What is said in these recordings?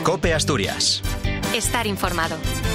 COPE Asturias. Estar informado.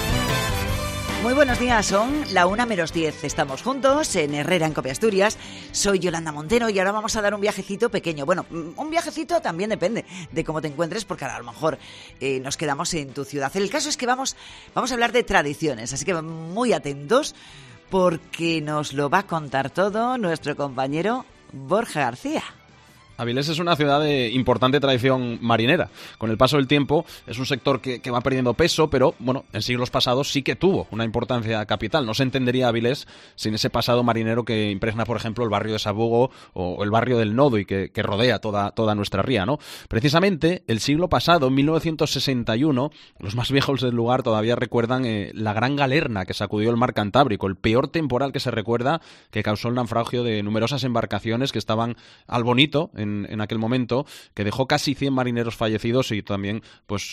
Muy buenos días, son la 1:10. Estamos juntos en Herrera, en COPE Asturias. Soy Yolanda Montero y ahora vamos a dar un viajecito pequeño. Bueno, un viajecito también depende de cómo te encuentres, porque ahora a lo mejor nos quedamos en tu ciudad. El caso es que vamos a hablar de tradiciones, así que muy atentos porque nos lo va a contar todo nuestro compañero Borja García. Avilés es una ciudad de importante tradición marinera. Con el paso del tiempo es un sector que va perdiendo peso, pero bueno, en siglos pasados sí que tuvo una importancia capital. No se entendería Avilés sin ese pasado marinero que impregna, por ejemplo, el barrio de Sabugo o el barrio del Nodo y que rodea toda nuestra ría, ¿no? Precisamente el siglo pasado, en 1961, los más viejos del lugar todavía recuerdan la gran galerna que sacudió el mar Cantábrico, el peor temporal que se recuerda, que causó el naufragio de numerosas embarcaciones que estaban al bonito en aquel momento, que dejó casi 100 marineros fallecidos y también pues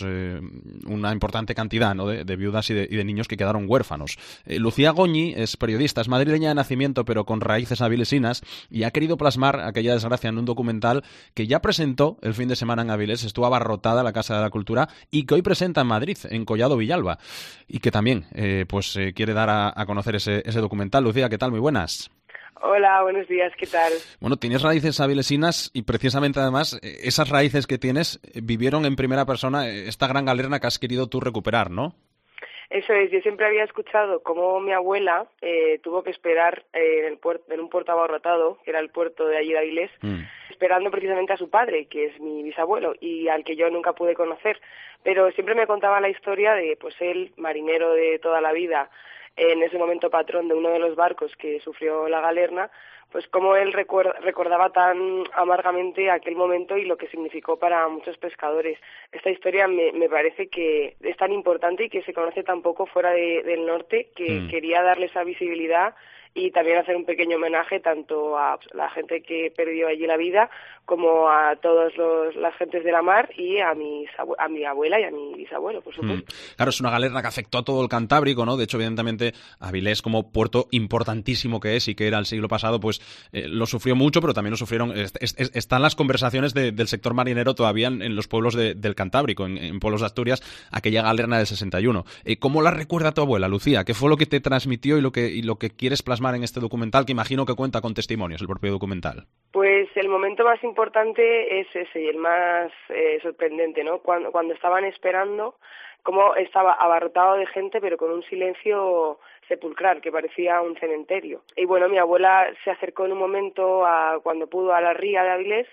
una importante cantidad, ¿no?, de viudas y de niños que quedaron huérfanos. Lucía Goñi es periodista, es madrileña de nacimiento pero con raíces avilesinas y ha querido plasmar aquella desgracia en un documental que ya presentó el fin de semana en Avilés, estuvo abarrotada la Casa de la Cultura y que hoy presenta en Madrid, en Collado Villalba, y que también quiere dar a conocer ese documental. Lucía, ¿qué tal? Muy buenas. Hola, buenos días, ¿qué tal? Bueno, tienes raíces avilesinas y precisamente además esas raíces que tienes vivieron en primera persona esta gran galerna que has querido tú recuperar, ¿no? Eso es, yo siempre había escuchado cómo mi abuela tuvo que esperar en un puerto abarrotado, que era el puerto de allí de Avilés, esperando precisamente a su padre, que es mi bisabuelo, y al que yo nunca pude conocer. Pero siempre me contaba la historia de, pues él, marinero de toda la vida, en ese momento patrón de uno de los barcos que sufrió la galerna, pues cómo él recordaba tan amargamente aquel momento y lo que significó para muchos pescadores. Esta historia me parece que es tan importante y que se conoce tan poco fuera del norte, que quería darle esa visibilidad y también hacer un pequeño homenaje tanto a la gente que perdió allí la vida como a todas las gentes de la mar y a mi abuela y a mi bisabuelo, por supuesto. Claro, es una galerna que afectó a todo el Cantábrico, ¿no? De hecho, evidentemente, Avilés, como puerto importantísimo que es y que era el siglo pasado, pues lo sufrió mucho, pero también lo sufrieron. Están las conversaciones del sector marinero todavía en los pueblos del Cantábrico, en pueblos de Asturias, aquella galerna del 61. ¿Cómo la recuerda tu abuela, Lucía? ¿Qué fue lo que te transmitió y lo que quieres plasmar en este documental, que imagino que cuenta con testimonios, el propio documental? Pues el momento más importante es ese y el más sorprendente, ¿no? Cuando estaban esperando, cómo estaba abarrotado de gente, pero con un silencio sepulcral que parecía un cementerio. Y bueno, mi abuela se acercó en un momento, cuando pudo, a la ría de Avilés,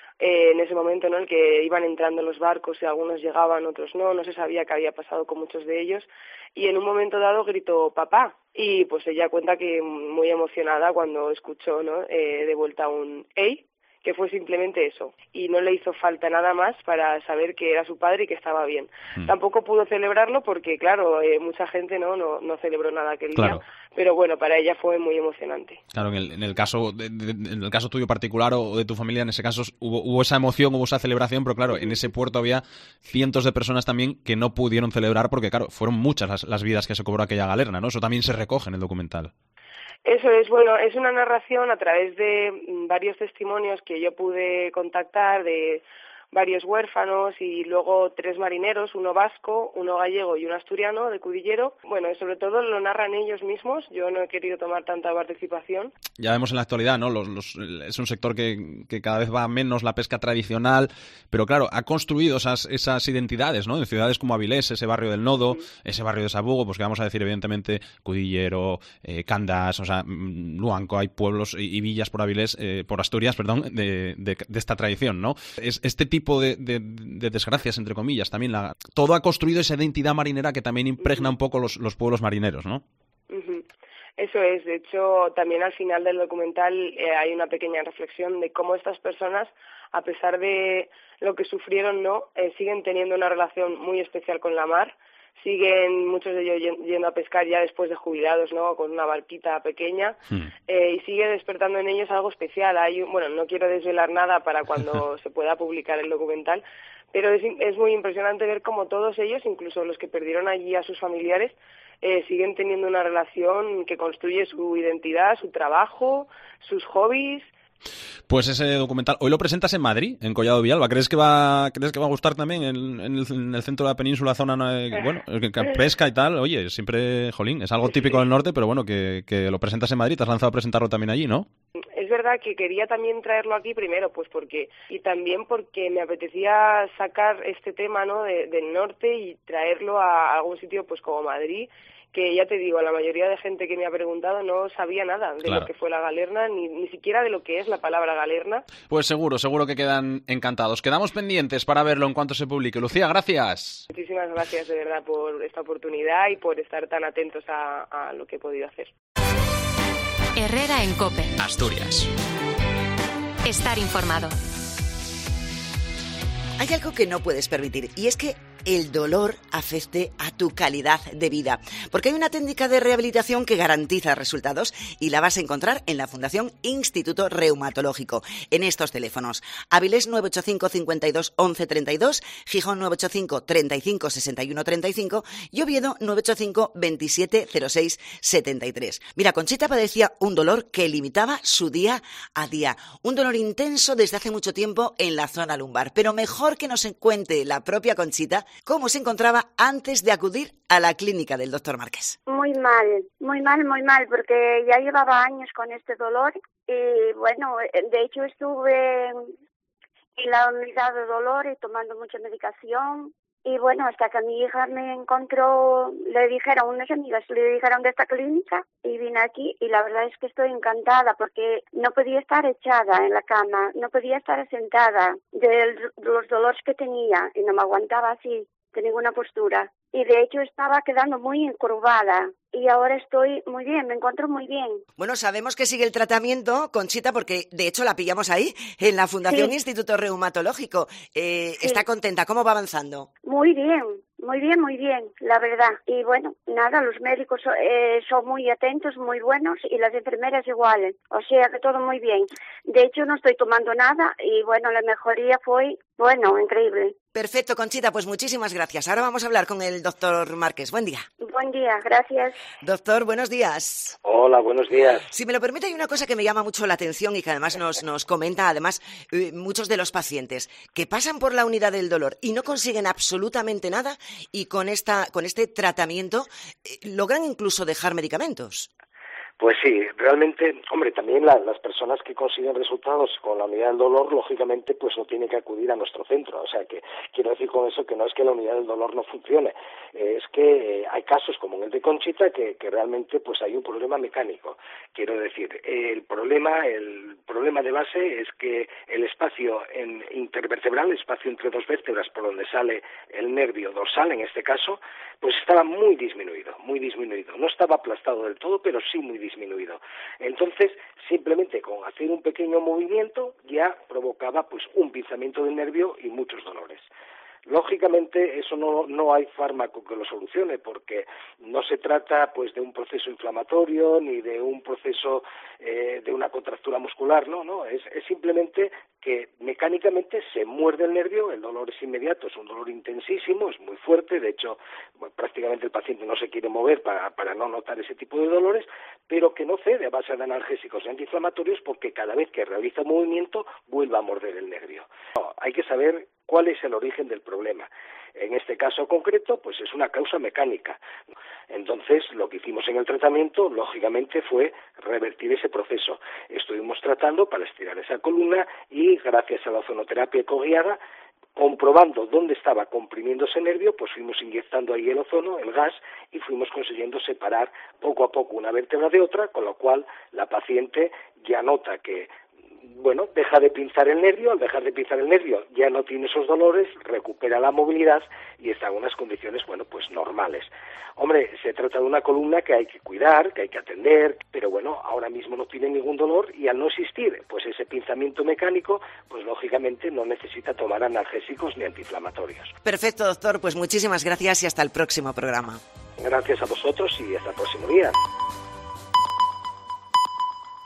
en ese momento, ¿no?, en el que iban entrando los barcos y algunos llegaban, otros no se sabía qué había pasado con muchos de ellos, y en un momento dado gritó papá, y pues ella cuenta que muy emocionada cuando escuchó, ¿no?, de vuelta un ¡ey!, que fue simplemente eso, y no le hizo falta nada más para saber que era su padre y que estaba bien. Tampoco pudo celebrarlo porque, claro, mucha gente no celebró nada aquel día, pero bueno, para ella fue muy emocionante. Claro, en el caso tuyo particular o de tu familia, en ese caso hubo esa emoción, hubo esa celebración, pero claro, en ese puerto había cientos de personas también que no pudieron celebrar porque, claro, fueron muchas las vidas que se cobró aquella galerna, ¿no? Eso también se recoge en el documental. Eso es, bueno, es una narración a través de varios testimonios que yo pude contactar de varios huérfanos y luego 3 marineros, uno vasco, uno gallego y un asturiano de Cudillero. Bueno, y sobre todo lo narran ellos mismos, yo no he querido tomar tanta participación. Ya vemos en la actualidad, ¿no? Es un sector que cada vez va menos la pesca tradicional, pero claro, ha construido esas identidades, ¿no? En ciudades como Avilés, ese barrio del Nodo, ese barrio de Sabugo, pues que vamos a decir evidentemente Cudillero, Candas, o sea, Luanco, hay pueblos y villas por Avilés, por Asturias, perdón, de esta tradición, ¿no? Es este tipo de desgracias, entre comillas, también todo ha construido esa identidad marinera que también impregna un poco los pueblos marineros, ¿no? Eso es, de hecho, también al final del documental hay una pequeña reflexión de cómo estas personas, a pesar de lo que sufrieron, siguen teniendo una relación muy especial con la mar, siguen muchos de ellos yendo a pescar ya después de jubilados, ¿no?, con una barquita pequeña, y sigue despertando en ellos algo especial. No quiero desvelar nada para cuando se pueda publicar el documental, pero es muy impresionante ver cómo todos ellos, incluso los que perdieron allí a sus familiares, siguen teniendo una relación que construye su identidad, su trabajo, sus hobbies, Pues ese documental, hoy lo presentas en Madrid, en Collado Villalba. ¿Crees que va a gustar también en el centro de la península, zona, bueno, pesca y tal? Oye, siempre, jolín, es algo típico del norte, pero bueno, que lo presentas en Madrid, te has lanzado a presentarlo también allí, ¿no? Es verdad que quería también traerlo aquí primero, pues y también porque me apetecía sacar este tema, ¿no?, del norte y traerlo a algún sitio, pues como Madrid, que ya te digo, la mayoría de gente que me ha preguntado no sabía nada de lo que fue la galerna, ni siquiera de lo que es la palabra galerna. Pues seguro que quedan encantados. Quedamos pendientes para verlo en cuanto se publique. Lucía, gracias. Muchísimas gracias de verdad por esta oportunidad y por estar tan atentos a lo que he podido hacer. Herrera en COPE. Asturias. Estar informado. Hay algo que no puedes permitir y es que el dolor afecte a tu calidad de vida. Porque hay una técnica de rehabilitación que garantiza resultados y la vas a encontrar en la Fundación Instituto Reumatológico. En estos teléfonos: Avilés 985 52 11 32, Gijón 985 35 61 35 y Oviedo 985 27 06 73. Mira, Conchita padecía un dolor que limitaba su día a día. Un dolor intenso desde hace mucho tiempo en la zona lumbar. Pero mejor que nos cuente la propia Conchita cómo se encontraba antes de acudir a la clínica del doctor Márquez. Muy mal, porque ya llevaba años con este dolor y bueno, de hecho estuve en la unidad de dolor y tomando mucha medicación y bueno, hasta que mi hija me encontró, unas amigas le dijeron de esta clínica y vine aquí y la verdad es que estoy encantada porque no podía estar echada en la cama, no podía estar sentada de los dolores que tenía y no me aguantaba así de ninguna postura y de hecho estaba quedando muy encorvada y ahora estoy muy bien, me encuentro muy bien. Bueno, sabemos que sigue el tratamiento, Conchita, porque de hecho la pillamos ahí, en la Fundación Instituto Reumatológico. ¿Está contenta? ¿Cómo va avanzando? Muy bien, la verdad. Y bueno, nada, los médicos son muy atentos, muy buenos, y las enfermeras igual. O sea que todo muy bien. De hecho, no estoy tomando nada y bueno, la mejoría fue, bueno, increíble. Perfecto, Conchita, pues muchísimas gracias. Ahora vamos a hablar con el doctor Márquez. Buen día. Buen día, gracias. Doctor, buenos días. Hola, buenos días. Si me lo permite, hay una cosa que me llama mucho la atención y que además nos comenta muchos de los pacientes que pasan por la unidad del dolor y no consiguen absolutamente nada y con este tratamiento logran incluso dejar medicamentos. Pues sí, realmente, hombre, también las personas que consiguen resultados con la unidad del dolor, lógicamente, pues no tienen que acudir a nuestro centro. O sea, que quiero decir con eso que no es que la unidad del dolor no funcione, es que hay casos como el de Conchita que realmente pues hay un problema mecánico. Quiero decir, el problema de base es que el espacio intervertebral, el espacio entre dos vértebras por donde sale el nervio dorsal, en este caso, pues estaba muy disminuido. No estaba aplastado del todo, pero sí muy disminuido. Entonces, simplemente con hacer un pequeño movimiento ya provocaba pues un pinzamiento del nervio y muchos dolores. Lógicamente eso no hay fármaco que lo solucione porque no se trata pues de un proceso inflamatorio ni de un proceso de una contractura muscular, no, es simplemente que mecánicamente se muerde el nervio, el dolor es inmediato, es un dolor intensísimo, es muy fuerte, de hecho prácticamente el paciente no se quiere mover para no notar ese tipo de dolores, pero que no cede a base de analgésicos y antiinflamatorios porque cada vez que realiza movimiento vuelve a morder el nervio. Hay que saber cuál es el origen del problema. En este caso concreto, pues es una causa mecánica. Entonces, lo que hicimos en el tratamiento, lógicamente, fue revertir ese proceso. Estuvimos tratando para estirar esa columna y, gracias a la ozonoterapia ecoguiada, comprobando dónde estaba comprimiéndose el nervio, pues fuimos inyectando ahí el ozono, el gas, y fuimos consiguiendo separar poco a poco una vértebra de otra, con lo cual la paciente ya nota que deja de pinzar el nervio, al dejar de pinzar el nervio ya no tiene esos dolores, recupera la movilidad y está en unas condiciones, pues normales. Hombre, se trata de una columna que hay que cuidar, que hay que atender, pero ahora mismo no tiene ningún dolor y al no existir, pues ese pinzamiento mecánico, pues lógicamente no necesita tomar analgésicos ni antiinflamatorios. Perfecto, doctor, pues muchísimas gracias y hasta el próximo programa. Gracias a vosotros y hasta el próximo día.